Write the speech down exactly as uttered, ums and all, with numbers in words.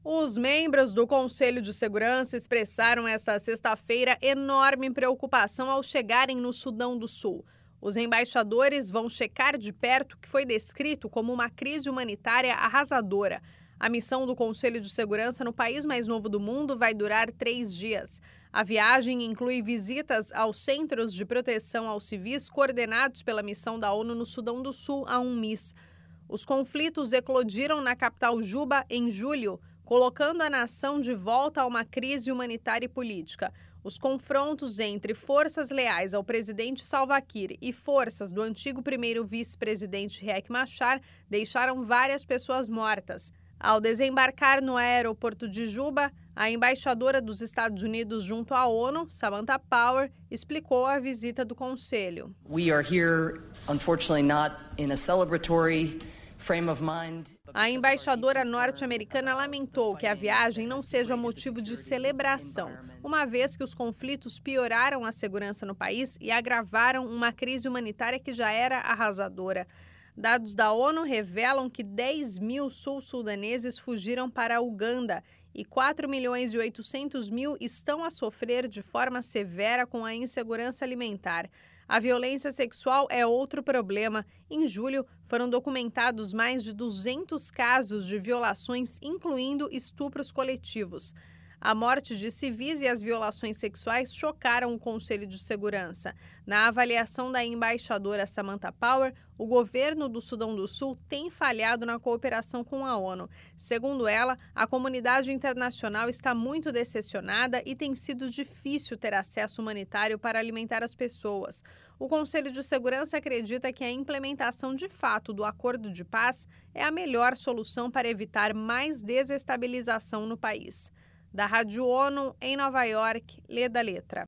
Os membros do Conselho de Segurança expressaram esta sexta-feira enorme preocupação ao chegarem no Sudão do Sul. Os embaixadores vão checar de perto o que foi descrito como uma crise humanitária arrasadora. A missão do Conselho de Segurança no país mais novo do mundo vai durar três dias. A viagem inclui visitas aos centros de proteção aos civis coordenados pela missão da ONU no Sudão do Sul, a UNMISS. Os conflitos eclodiram na capital Juba em julho, colocando a nação de volta a uma crise humanitária e política. Os confrontos entre forças leais ao presidente Salva Kiir e forças do antigo primeiro vice-presidente Riek Machar deixaram várias pessoas mortas. Ao desembarcar no aeroporto de Juba, a embaixadora dos Estados Unidos junto à ONU, Samantha Power, explicou a visita do Conselho. We are here, unfortunately, not in a celebratory frame of mind. A embaixadora norte-americana lamentou que a viagem não seja motivo de celebração, uma vez que os conflitos pioraram a segurança no país e agravaram uma crise humanitária que já era arrasadora. Dados da ONU revelam que dez mil sul-sudaneses fugiram para a Uganda e quatro milhões e oitocentos mil estão a sofrer de forma severa com a insegurança alimentar. A violência sexual é outro problema. Em julho, foram documentados mais de duzentos casos de violações, incluindo estupros coletivos. A morte de civis e as violações sexuais chocaram o Conselho de Segurança. Na avaliação da embaixadora Samantha Power, o governo do Sudão do Sul tem falhado na cooperação com a ONU. Segundo ela, a comunidade internacional está muito decepcionada e tem sido difícil ter acesso humanitário para alimentar as pessoas. O Conselho de Segurança acredita que a implementação de fato do acordo de paz é a melhor solução para evitar mais desestabilização no país. Da Rádio ONU, em Nova York, Leda Letra.